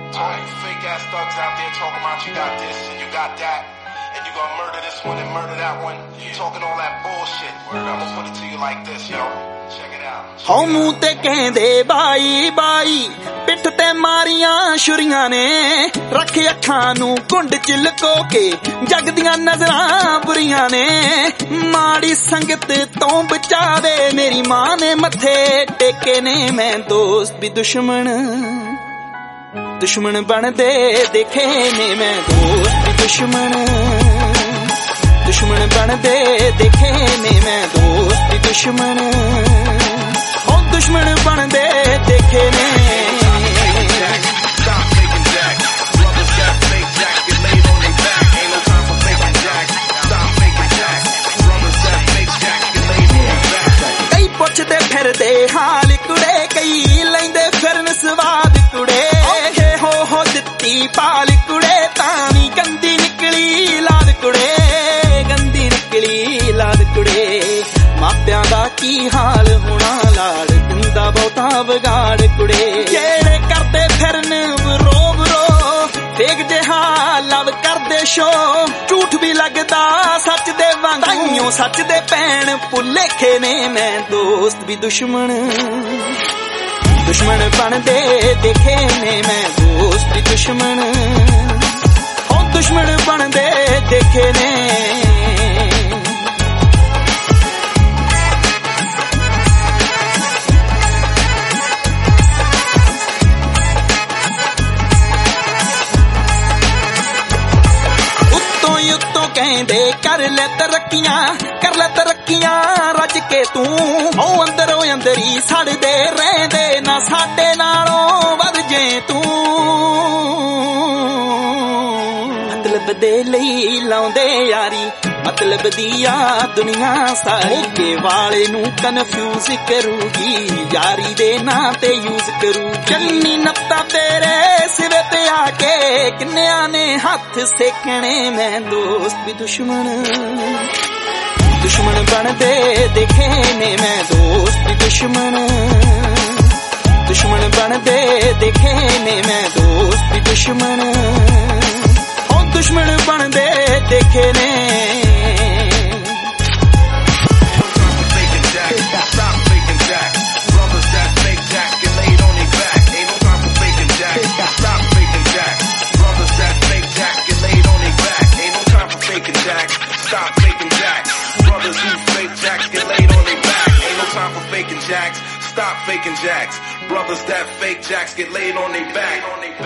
All you fake ass thugs out there talking about you got this and you got that, and you gonna murder this one and murder that one. You talking all that bullshit. I'ma put it to you like this, yo. Check it out. ਹੋ ਮੂੰਹ ਤੇ ਕਹਿੰਦੇ ਬਾਈ ਬਾਈ, ਪਿੱਠ ਤੇ ਮਾਰੀਆਂ ਛੁਰੀਆਂ ਨੇ, ਰੱਖ ਅੱਖਾਂ ਨੂੰ ਕੁੰਡ ਚ ਲੁਕੋ ਕੇ, ਜੱਗ ਦੀਆਂ ਨਜ਼ਰਾਂ ਬੁਰੀਆਂ ਨੇ, ਮਾੜੀ ਸੰਗਤ ਤੋਂ ਬਚਾਵੇ ਮੇਰੀ ਮਾਂ ਨੇ ਮੱਥੇ ਟੇਕੇ ਨੇ। ਮੈਂ ਦੋਸਤ ਵੀ ਦੁਸ਼ਮਣ ਬਣਦੇ ਦੇਖੇ ਨੇ, ਮੈਂ ਦੋਸਤ ਵੀ ਦੁਸ਼ਮਣ ਬਣਦੇ ਦੇਖੇ ਨੇ, ਮੈਂ ਦੋਸਤ ਵੀ ਦੁਸ਼ਮਣ ਬਣਦੇ ਦੇਖੇ ਨੇ। ਕਈ ਪੁੱਛਦੇ ਫਿਰਦੇ ਹਾਲ ਕੁੜੇ, ਕਈ ਲੈਂਦੇ ਫਿਰਨ ਸਵਾਦ ਕੁੜੇ, ਹੋ ਦਿੱਤੀ ਪਾਲ ਕੁੜੇ, ਤਾਂ ਵੀ ਗੰਦੀ ਨਿਕਲੀ ਲਾਦ ਕੁੜੇ, ਗੰਦੀ ਨਿਕਲੀ ਲਾਦ ਕੁੜੇ। ਮਾਪਿਆਂ ਦਾ ਕੀ ਹਾਲ ਹੋਣਾ, ਲਾੜ ਦਿੰਦਾ ਬਹੁਤਾ ਵਿਗਾੜ ਕੁੜੇ। ਜਿਹੜੇ ਕਰਦੇ ਫਿਰਨ ਬਰੋ ਫੇਕ ਜਿਹਾ ਲਵ ਕਰਦੇ ਸ਼ੋ, ਝੂਠ ਵੀ ਲੱਗਦਾ ਸੱਚ ਦੇ ਵਾਂਗੂ, ਸੱਚ ਦੇ ਭੈਣ ਭੁਲੇਖੇ ਨੇ। ਮੈਂ ਦੋਸਤ ਵੀ ਦੁਸ਼ਮਣ ਬਣਦੇ ਦੇਖੇ ਨੇ, ਮੈਂ ਦੋਸਤ ਵੀ ਦੁਸ਼ਮਣ ਬਣਦੇ ਦੇਖੇ ਨੇ। ਉੱਤੋਂ ਕਹਿੰਦੇ ਕਰ ਲੈ ਤਰੱਕੀਆਂ ਰੱਜ ਕੇ ਤੂੰ, ਉਹ ਅੰਦਰੋਂ ਅੰਦਰੀ ਸੜਦੇ ਰਹਿੰਦੇ ਨਾ, ਸਾਡੇ ਨਾਲੋਂ ਵੱਧ ਜੇ ਤੂੰ। ਮਤਲਬ ਦੇ ਲਈ ਲਾਉਂਦੇ ਯਾਰੀ, ਮਤਲਬ ਦੀ ਆ ਦੁਨੀਆ ਸਾਰੀ, ਮੋਗੇ ਵਾਲੇ ਨੂੰ ਕਨਫਿਊਜ਼ ਕਰੂਗੀ, ਯਾਰੀ ਦੇ ਨਾਂ ਤੇ ਯੂਜ਼ ਕਰੂ। ਚੰਨੀ ਨੱਤਾ ਤੇਰੇ ਸਿਰੇ ਤੇ ਆ ਕੇ ਕਿੰਨਿਆਂ ਨੇ ਹੱਥ ਸੇਕਣੇ। ਮੈਂ ਦੋਸਤ ਵੀ ਦੁਸ਼ਮਣ ਬਣਦੇ ਦੇਖੇ ਨੇ, ਮੈਂ ਦੋਸਤ ਵੀ ਦੁਸ਼ਮਣ ਬਣਦੇ ਦੇਖੇ ਨੇ, ਮੈਂ ਦੋਸਤ ਵੀ ਦੁਸ਼ਮਣ ਬਣਦੇ ਦੇਖੇ ਨੇ। Stop faking jacks. Brothers that fake jacks get laid on their back.